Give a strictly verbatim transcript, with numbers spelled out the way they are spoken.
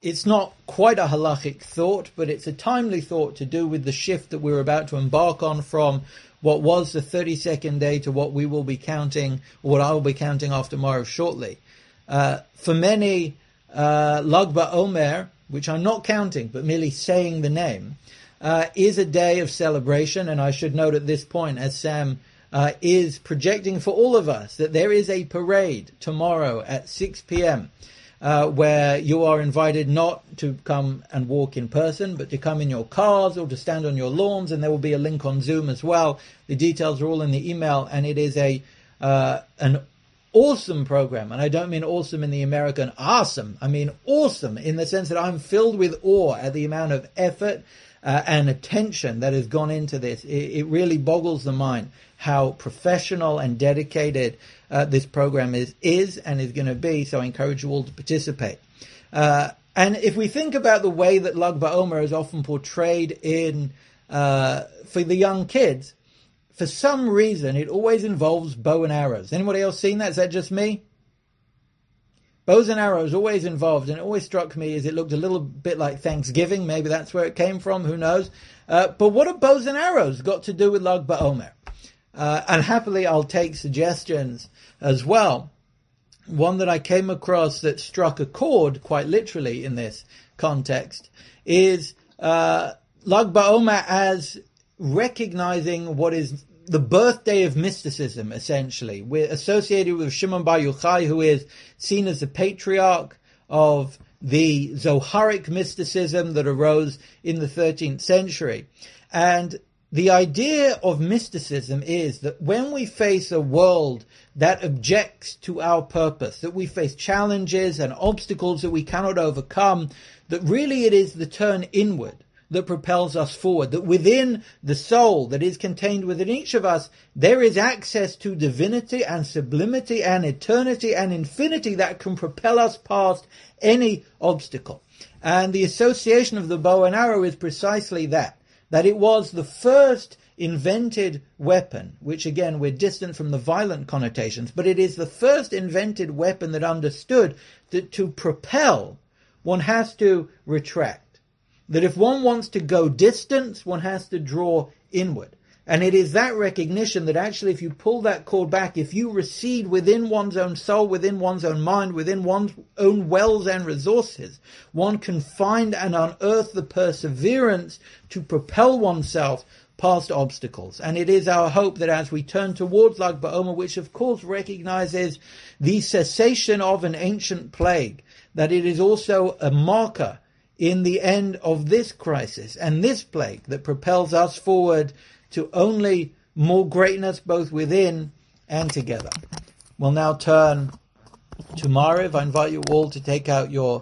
it's not quite a halachic thought, but it's a timely thought to do with the shift that we're about to embark on from what was the thirty-second day to what we will be counting, or what I will be counting after tomorrow shortly. Uh, for many, uh, Lag BaOmer, which I'm not counting, but merely saying the name, uh, is a day of celebration. And I should note at this point, as Sam uh, is projecting for all of us, that there is a parade tomorrow at six p.m., Uh, where you are invited not to come and walk in person, but to come in your cars or to stand on your lawns, and there will be a link on Zoom as well. The details are all in the email, and it is a uh, an awesome program. And I don't mean awesome in the American awesome. I mean awesome in the sense that I'm filled with awe at the amount of effort uh, and attention that has gone into this. It, it really boggles the mind how professional and dedicated uh, this program is, is and is going to be. So I encourage you all to participate. Uh, and if we think about the way that Lag BaOmer is often portrayed in uh, for the young kids, for some reason it always involves bow and arrows. Anybody else seen that? Is that just me? Bows and arrows always involved, and it always struck me as it looked a little bit like Thanksgiving. Maybe that's where it came from. Who knows? Uh, but what have bows and arrows got to do with Lag BaOmer? Uh, and happily, I'll take suggestions as well. One that I came across that struck a chord, quite literally, in this context, is uh, Lag BaOmer as recognizing what is the birthday of mysticism, essentially. We're associated with Shimon Bar Yochai, who is seen as the patriarch of the Zoharic mysticism that arose in the thirteenth century. And the idea of mysticism is that when we face a world that objects to our purpose, that we face challenges and obstacles that we cannot overcome, that really it is the turn inward that propels us forward, that within the soul that is contained within each of us, there is access to divinity and sublimity and eternity and infinity that can propel us past any obstacle. And the association of the bow and arrow is precisely that. That it was the first invented weapon, which again, we're distant from the violent connotations, but it is the first invented weapon that understood that to propel, one has to retract. That if one wants to go distance, one has to draw inward. And it is that recognition that actually if you pull that cord back, if you recede within one's own soul, within one's own mind, within one's own wells and resources, one can find and unearth the perseverance to propel oneself past obstacles. And it is our hope that as we turn towards Lag BaOmer, which of course recognizes the cessation of an ancient plague, that it is also a marker in the end of this crisis and this plague that propels us forward to only more greatness both within and together. We'll now turn to Mariv. I invite you all to take out your